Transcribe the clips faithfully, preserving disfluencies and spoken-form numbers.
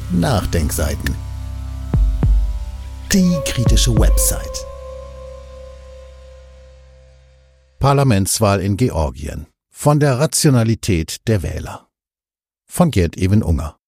Nachdenkseiten. Die kritische Website. Parlamentswahl in Georgien. Von der Rationalität der Wähler. Von Gerd Even Unger.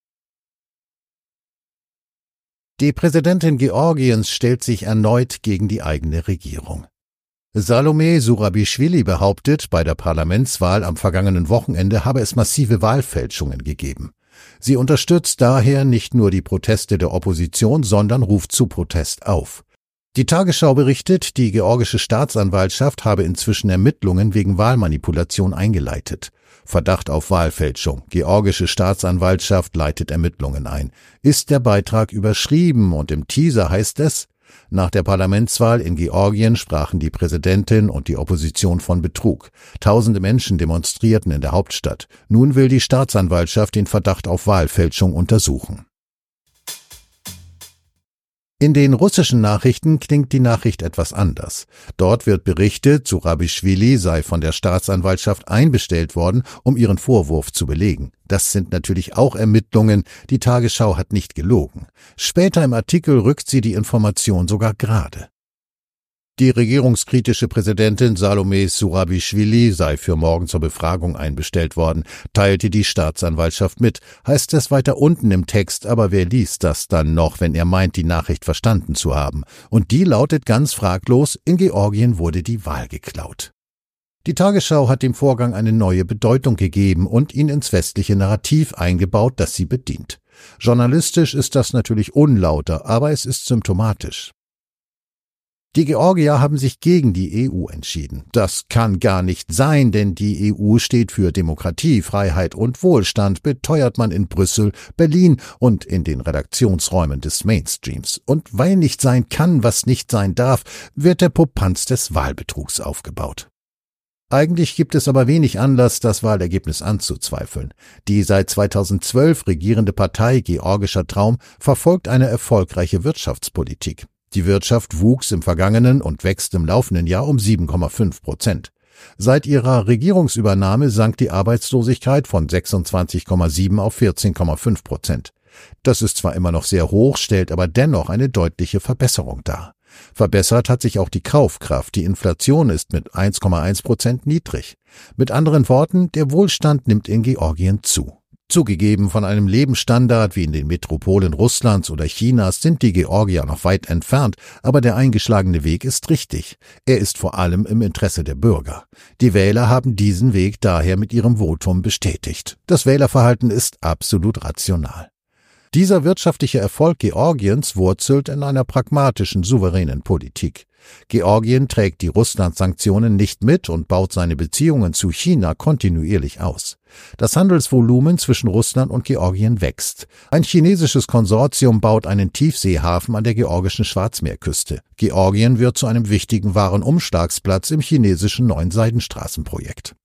Die Präsidentin Georgiens stellt sich erneut gegen die eigene Regierung. Salome Zurabischwili behauptet, bei der Parlamentswahl am vergangenen Wochenende habe es massive Wahlfälschungen gegeben. Sie unterstützt daher nicht nur die Proteste der Opposition, sondern ruft zu Protest auf. Die Tagesschau berichtet, die georgische Staatsanwaltschaft habe inzwischen Ermittlungen wegen Wahlmanipulation eingeleitet. Verdacht auf Wahlfälschung. Georgische Staatsanwaltschaft leitet Ermittlungen ein. Ist der Beitrag überschrieben und im Teaser heißt es: Nach der Parlamentswahl in Georgien sprachen die Präsidentin und die Opposition von Betrug. Tausende Menschen demonstrierten in der Hauptstadt. Nun will die Staatsanwaltschaft den Verdacht auf Wahlfälschung untersuchen. In den russischen Nachrichten klingt die Nachricht etwas anders. Dort wird berichtet, Zurabischwili sei von der Staatsanwaltschaft einbestellt worden, um ihren Vorwurf zu belegen. Das sind natürlich auch Ermittlungen, die Tagesschau hat nicht gelogen. Später im Artikel rückt sie die Information sogar gerade. Die regierungskritische Präsidentin Salome Zurabischwili sei für morgen zur Befragung einbestellt worden, teilte die Staatsanwaltschaft mit, heißt es weiter unten im Text, aber wer liest das dann noch, wenn er meint, die Nachricht verstanden zu haben? Und die lautet ganz fraglos: In Georgien wurde die Wahl geklaut. Die Tagesschau hat dem Vorgang eine neue Bedeutung gegeben und ihn ins westliche Narrativ eingebaut, das sie bedient. Journalistisch ist das natürlich unlauter, aber es ist symptomatisch. Die Georgier haben sich gegen die E U entschieden. Das kann gar nicht sein, denn die E U steht für Demokratie, Freiheit und Wohlstand, beteuert man in Brüssel, Berlin und in den Redaktionsräumen des Mainstreams. Und weil nicht sein kann, was nicht sein darf, wird der Popanz des Wahlbetrugs aufgebaut. Eigentlich gibt es aber wenig Anlass, das Wahlergebnis anzuzweifeln. Die seit zweitausendzwölf regierende Partei Georgischer Traum verfolgt eine erfolgreiche Wirtschaftspolitik. Die Wirtschaft wuchs im vergangenen und wächst im laufenden Jahr um sieben Komma fünf Prozent. Seit ihrer Regierungsübernahme sank die Arbeitslosigkeit von sechsundzwanzig Komma sieben auf vierzehn Komma fünf Prozent. Das ist zwar immer noch sehr hoch, stellt aber dennoch eine deutliche Verbesserung dar. Verbessert hat sich auch die Kaufkraft. Die Inflation ist mit eins Komma eins Prozent niedrig. Mit anderen Worten, der Wohlstand nimmt in Georgien zu. Zugegeben, von einem Lebensstandard wie in den Metropolen Russlands oder Chinas sind die Georgier noch weit entfernt, aber der eingeschlagene Weg ist richtig. Er ist vor allem im Interesse der Bürger. Die Wähler haben diesen Weg daher mit ihrem Votum bestätigt. Das Wählerverhalten ist absolut rational. Dieser wirtschaftliche Erfolg Georgiens wurzelt in einer pragmatischen, souveränen Politik. Georgien trägt die Russland-Sanktionen nicht mit und baut seine Beziehungen zu China kontinuierlich aus. Das Handelsvolumen zwischen Russland und Georgien wächst. Ein chinesisches Konsortium baut einen Tiefseehafen an der georgischen Schwarzmeerküste. Georgien wird zu einem wichtigen Warenumschlagsplatz im chinesischen neuen Seidenstraßenprojekt.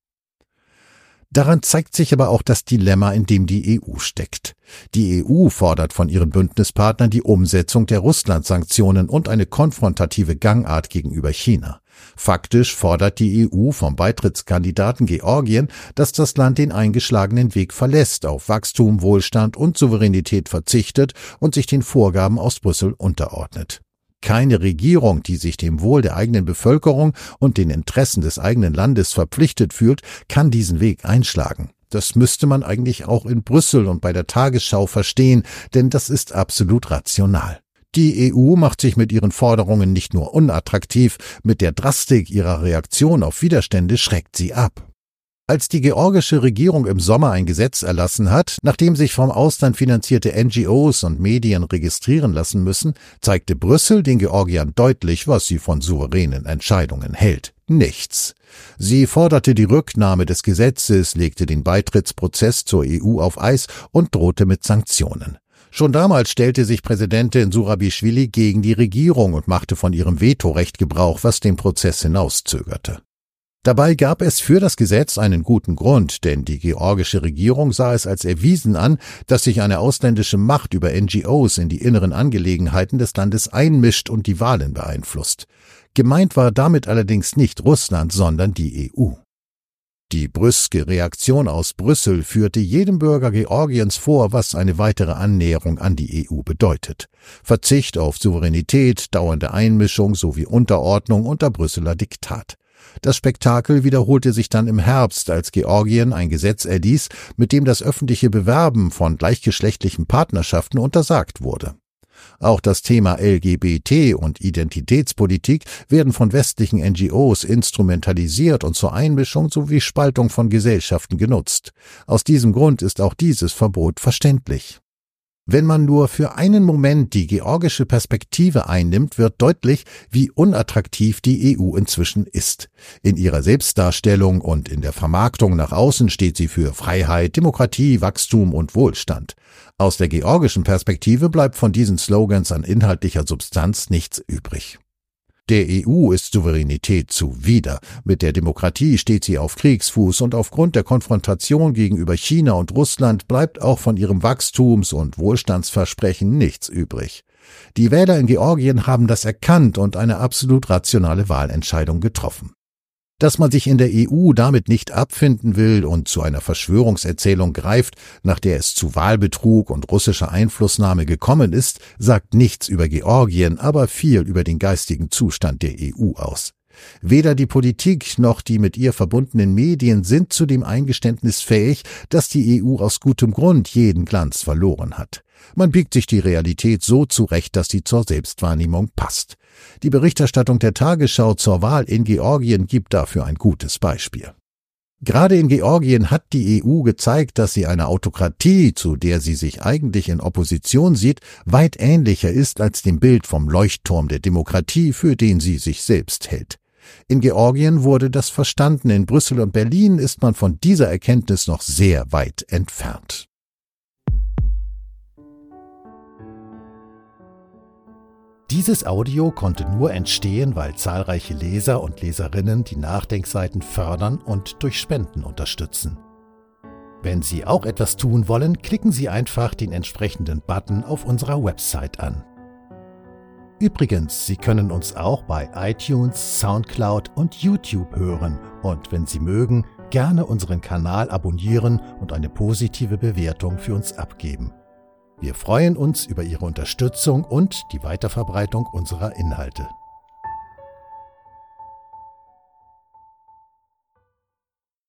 Daran zeigt sich aber auch das Dilemma, in dem die E U steckt. Die E U fordert von ihren Bündnispartnern die Umsetzung der Russland-Sanktionen und eine konfrontative Gangart gegenüber China. Faktisch fordert die E U vom Beitrittskandidaten Georgien, dass das Land den eingeschlagenen Weg verlässt, auf Wachstum, Wohlstand und Souveränität verzichtet und sich den Vorgaben aus Brüssel unterordnet. Keine Regierung, die sich dem Wohl der eigenen Bevölkerung und den Interessen des eigenen Landes verpflichtet fühlt, kann diesen Weg einschlagen. Das müsste man eigentlich auch in Brüssel und bei der Tagesschau verstehen, denn das ist absolut rational. Die E U macht sich mit ihren Forderungen nicht nur unattraktiv, mit der Drastik ihrer Reaktion auf Widerstände schreckt sie ab. Als die georgische Regierung im Sommer ein Gesetz erlassen hat, nachdem sich vom Ausland finanzierte N G Os und Medien registrieren lassen müssen, zeigte Brüssel den Georgiern deutlich, was sie von souveränen Entscheidungen hält. Nichts. Sie forderte die Rücknahme des Gesetzes, legte den Beitrittsprozess zur E U auf Eis und drohte mit Sanktionen. Schon damals stellte sich Präsidentin Zurabischwili gegen die Regierung und machte von ihrem Vetorecht Gebrauch, was den Prozess hinauszögerte. Dabei gab es für das Gesetz einen guten Grund, denn die georgische Regierung sah es als erwiesen an, dass sich eine ausländische Macht über N G Os in die inneren Angelegenheiten des Landes einmischt und die Wahlen beeinflusst. Gemeint war damit allerdings nicht Russland, sondern die E U. Die brüske Reaktion aus Brüssel führte jedem Bürger Georgiens vor, was eine weitere Annäherung an die E U bedeutet. Verzicht auf Souveränität, dauernde Einmischung sowie Unterordnung unter Brüsseler Diktat. Das Spektakel wiederholte sich dann im Herbst, als Georgien ein Gesetz erließ, mit dem das öffentliche Bewerben von gleichgeschlechtlichen Partnerschaften untersagt wurde. Auch das Thema L G B T und Identitätspolitik werden von westlichen N G Os instrumentalisiert und zur Einmischung sowie Spaltung von Gesellschaften genutzt. Aus diesem Grund ist auch dieses Verbot verständlich. Wenn man nur für einen Moment die georgische Perspektive einnimmt, wird deutlich, wie unattraktiv die E U inzwischen ist. In ihrer Selbstdarstellung und in der Vermarktung nach außen steht sie für Freiheit, Demokratie, Wachstum und Wohlstand. Aus der georgischen Perspektive bleibt von diesen Slogans an inhaltlicher Substanz nichts übrig. Der E U ist Souveränität zuwider. Mit der Demokratie steht sie auf Kriegsfuß und aufgrund der Konfrontation gegenüber China und Russland bleibt auch von ihrem Wachstums- und Wohlstandsversprechen nichts übrig. Die Wähler in Georgien haben das erkannt und eine absolut rationale Wahlentscheidung getroffen. Dass man sich in der E U damit nicht abfinden will und zu einer Verschwörungserzählung greift, nach der es zu Wahlbetrug und russischer Einflussnahme gekommen ist, sagt nichts über Georgien, aber viel über den geistigen Zustand der E U aus. Weder die Politik noch die mit ihr verbundenen Medien sind zu dem Eingeständnis fähig, dass die E U aus gutem Grund jeden Glanz verloren hat. Man biegt sich die Realität so zurecht, dass sie zur Selbstwahrnehmung passt. Die Berichterstattung der Tagesschau zur Wahl in Georgien gibt dafür ein gutes Beispiel. Gerade in Georgien hat die E U gezeigt, dass sie einer Autokratie, zu der sie sich eigentlich in Opposition sieht, weit ähnlicher ist als dem Bild vom Leuchtturm der Demokratie, für den sie sich selbst hält. In Georgien wurde das verstanden, in Brüssel und Berlin ist man von dieser Erkenntnis noch sehr weit entfernt. Dieses Audio konnte nur entstehen, weil zahlreiche Leser und Leserinnen die Nachdenkseiten fördern und durch Spenden unterstützen. Wenn Sie auch etwas tun wollen, klicken Sie einfach den entsprechenden Button auf unserer Website an. Übrigens, Sie können uns auch bei iTunes, Soundcloud und YouTube hören und wenn Sie mögen, gerne unseren Kanal abonnieren und eine positive Bewertung für uns abgeben. Wir freuen uns über Ihre Unterstützung und die Weiterverbreitung unserer Inhalte.